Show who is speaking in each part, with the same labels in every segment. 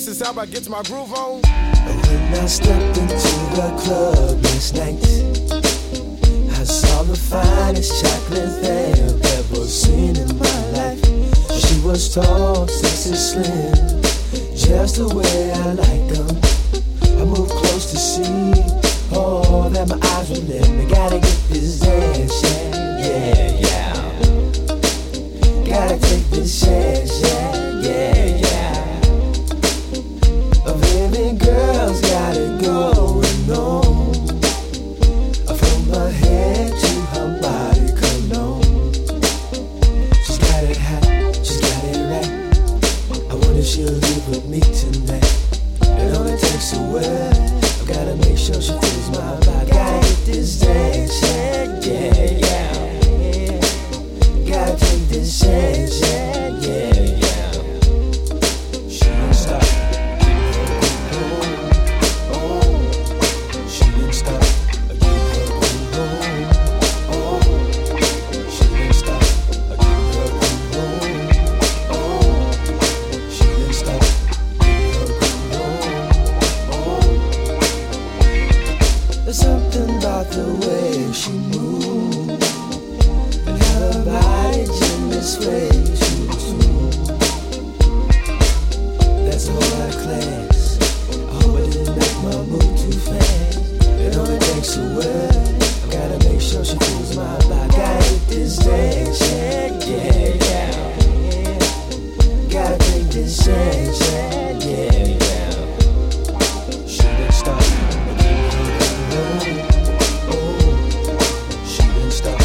Speaker 1: This is how I get my groove on.
Speaker 2: When I stepped into the club last night, I saw the finest chocolate thing I've ever seen in my life. She was tall, sexy, slim, just the way I like them. I moved close to see all that my eyes would let me. Gotta get this dance, yeah, yeah. Gotta take this chance, yeah, yeah. A baby girl's got it going on, from her head to her body cologne. She's got it hot, she's got it right. I wonder if she'll leave with me tonight. It only takes a word, I gotta make sure she feels my vibe. Gotta get this dance, yeah, yeah. Gotta take this chance, yeah, yeah. She don't stop. She didn't stop. I keep her going home. She didn't stop. I keep her going home. She didn't stop. There's something about the way she moves, and her body gymnast way too. That's a whole lot of class. I hope I didn't make my move too fast. It only takes a word, I gotta make sure she feels my vibe. Gotta hit this dance, yeah, yeah. Gotta take this chance, yeah, yeah. She didn't stop. She didn't stop.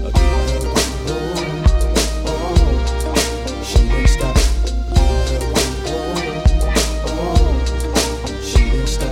Speaker 2: She didn't stop. She didn't stop.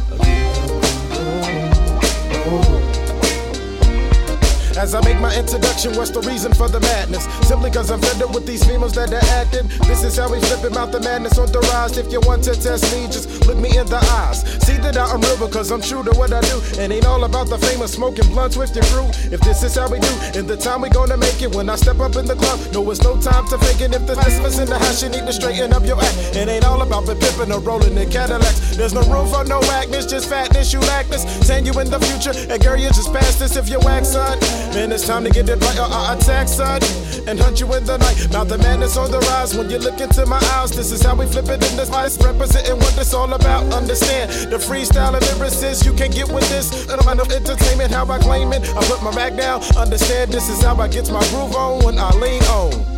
Speaker 1: As I make my introduction, what's the reason for the madness? Simply cause I'm fed up with these females that are acting. This is how we flipping out the madness on the rise. If you want to test me, just look me in the eyes. See that I'm real because I'm true to what I do. It ain't all about the fame of smoking blunts with your crew. If this is how we do, in the time we gonna make it. When I step up in the club, no, it's no time to fake it. If the listeners in the house, you need to straighten up your act. It ain't all about the pimping or rolling in Cadillacs. There's no room for no actness, just fatness, you lack this. Saying you in the future, and girl, you just passed this if you wax, son. Man, it's time to get it right or I attack, son, and hunt you in the night. Now the madness on the rise when you look into my eyes. This is how we flip it in this vice, representing what it's all about. Understand the freestyle and lyricist, you can't get with this. I don't mind no entertainment, how I claim it. I put my back down, understand this is how I get my groove on when I lean on.